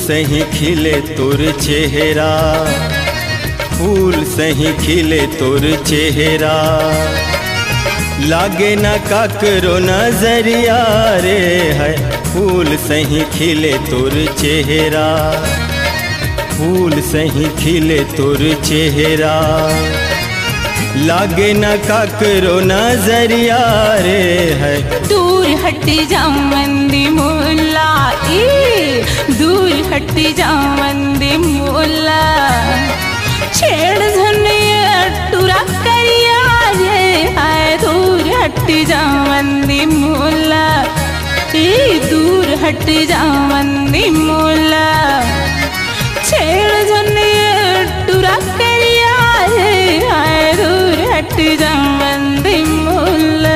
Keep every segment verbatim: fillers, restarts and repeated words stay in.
सही खिले तोर चेहरा, फूल सही खिले तोर चेहरा, लागे न काकरो नजरिया रे है। फूल सही खिले तोर चेहरा, फूल सही खिले तोर चेहरा, लागे न काकरो नजरिया रे है। दूर हट जा मंदी मुल्ला, ए दूर हट जा मंदी मुल्ला, छेड़ धनिया टूरा करिया रे है। दूर हट जा मंदी मुल्ला, ए दूर हट जा मंदी मुल्ला, छेड़ धनिया टूरा करिया रे है। दूर हट जा मंदी मुल्ला।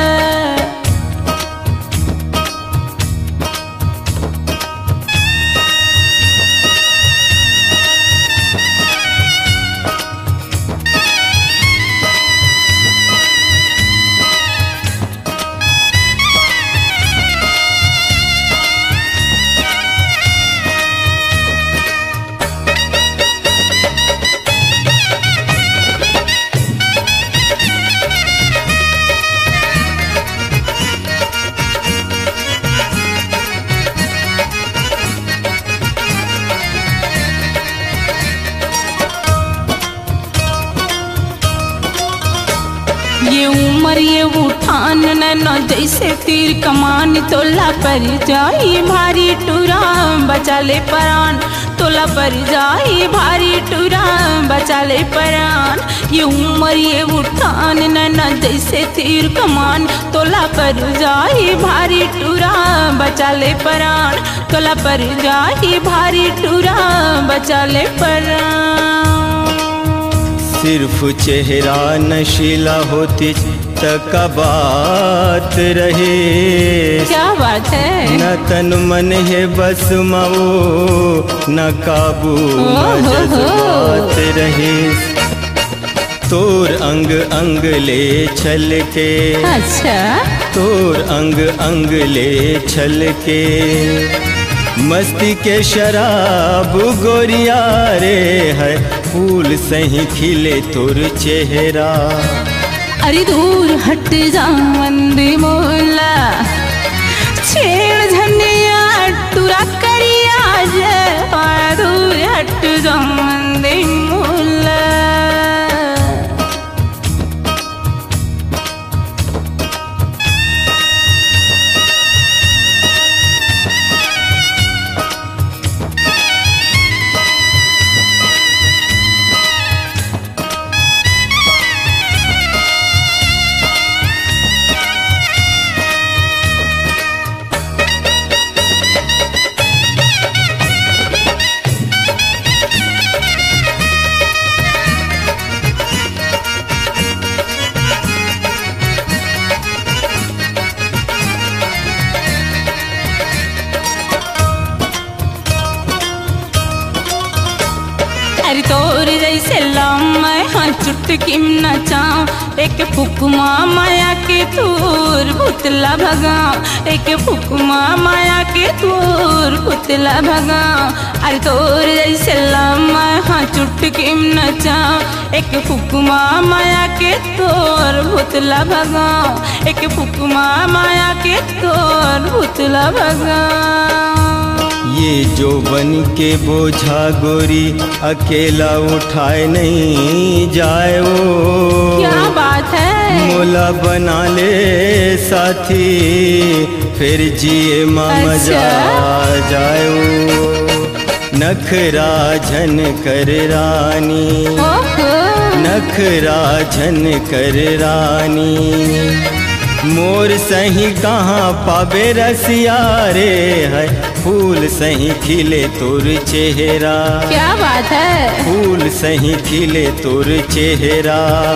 ये उम्र ये उठान नैना जैसे तीर कमान, तोला पर जाई भारी टूरा बचा ले परान, तोला पर जाई भारी टूरा बचा ले परान। ये उम्र ये उठान नैना जैसे तीर कमान, तोला पर जाई भारी टूरा बचा ले परान, तोला पर जाई भारी टूरा बचा ले परान। सिर्फ चेहरा नशीला होती तक बात रहे, क्या बात है। न तन मन है बस मऊ न काबू जज्बात रहे। तोर अंग अंग ले छल के, अच्छा तोर अंग अंग ले छल के, मस्ती के शराब गोरिया रे है। फूल सही खिले तोर चेहरा, अरे दूर हट जा मंदी मुल्ला, छेड़ धनिया टूरा करिया रे। दूर हट जा मंदी मुल्ला। अरे तोर जैसे लाम हाँ चुटकी न चाँव, एक फुकमा माया के तोर पुतला भगाओ, एक फुकमा माया के तोर पुतला भगाओ। अरे तोर जैसे लाम हाँ चुटकी न चाँव, एक फुकमा माया के तोर पुतला भगाओ, एक फुकमा माया के तोर पुतला भगाओ। ये जो बन के बोझा गोरी अकेला उठाए नहीं जाए वो, क्या बात है। मोला बना ले साथी फिर जिए मजा जाए वो। नखरा झन कर रानी, नखरा झन कर रानी, मोर सही कहाँ पावे रसिया रे है। फूल सही खिले तोर चेहरा, क्या बात है। फूल सही खिले तोर चेहरा,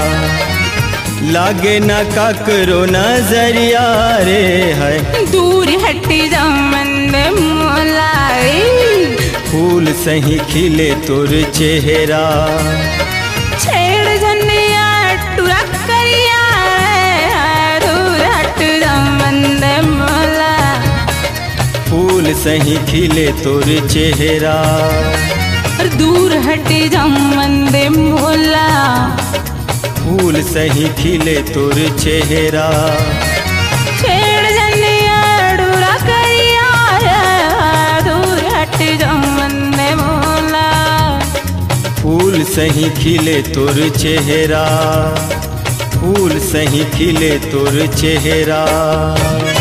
लागे न काकरो नजरिया रे है। दूर हट जा मंद मोलाई, फूल सही खिले तोर चेहरा, छेड़ धनिया टूरा करिया। दूर हट जा मंद मोला, फूल सही खिले तोर चेहरा। और दूर हटे जमंदे मोला, फूल सही खिले तोर चेहरा। छेड़ जनिया डूरा करिया, दूर हटे जमंदे मोला। फूल सही खिले तोर चेहरा, फूल सही खिले तोर चेहरा।